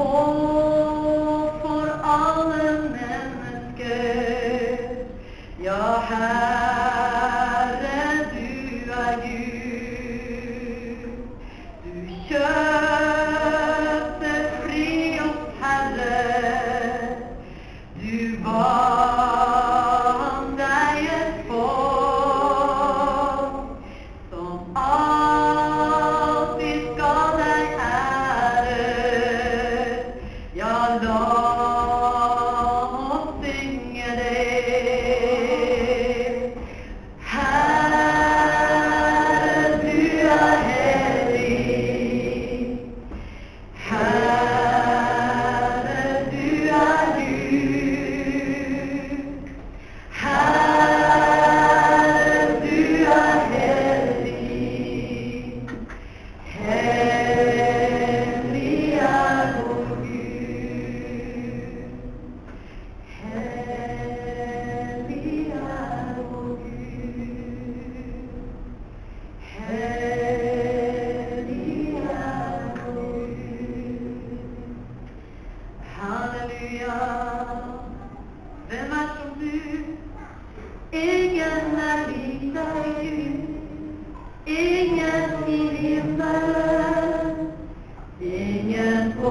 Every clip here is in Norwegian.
håp for alle mennesker. Ja, Herre, du er Gud. Du kjøpte fri oss, Herre. Du vant deg et folk som alltid skal deg ære. Ja, la oss synge det. Herre, du er hellig. Herre, du er Gud. Herre, du er hellig. Hellig er vår Gud. Hellig er vår Gud. Hellig er vår Gud. Halleluja. Hvem er som du? Ingen er lik deg, Gud. Ingen i himmelen, ingen på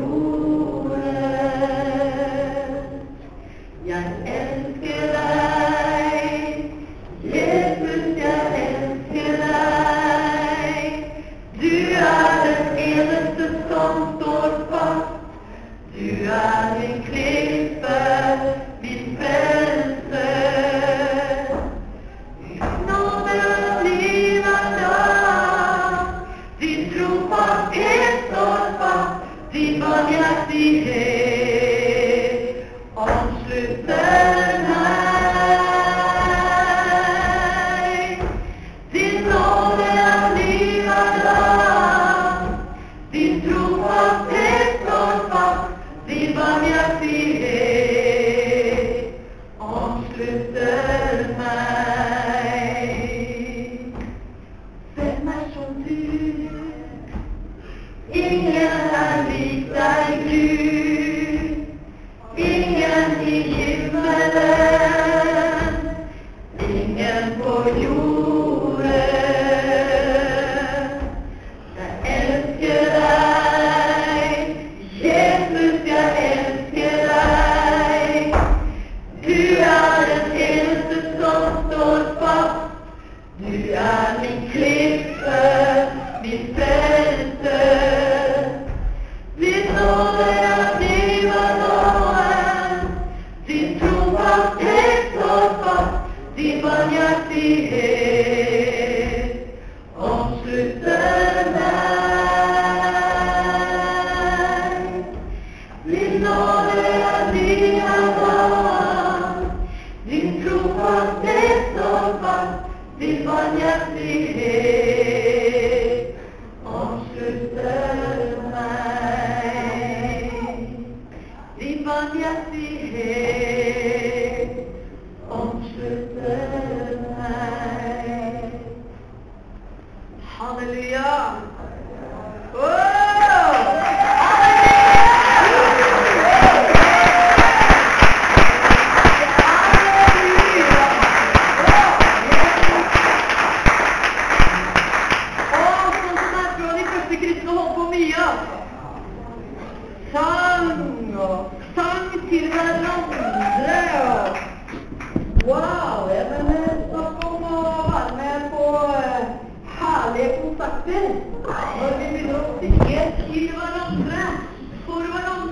jorden. Jeg elsker deg, Jesus, jeg elsker deg. Du er den eneste som står fast. Du er min klippe, min frelse. Nåde og liv er dag. Din trofasthet står fast. Din barmhjertighet omslutter meg. Din nåde og liv er dag. Din trofasthet står fast. Din barmhjertighet omslutter meg. Hvem er som du? Ingen er lik deg, Gud. Ingen i himmelen, ingen på jorden. Jeg elsker deg, Jesus, jeg elsker deg. Du er den eneste som står fast. Du er min klippe, min frelse. Din nåde er liv og nåden. Din trofasthet står fast. Din barmhjertighet omslutter meg. Din nåde er liv og nåden. Din trofasthet står fast. Din barmhjertighet omslutter meg. Din barmhjertighet omslutter meg. Halleluja! Sang til hverandre. Wow, men snakk om å være med på herlige konserter. Når vi begynner å synge til hverandre, for hverandre.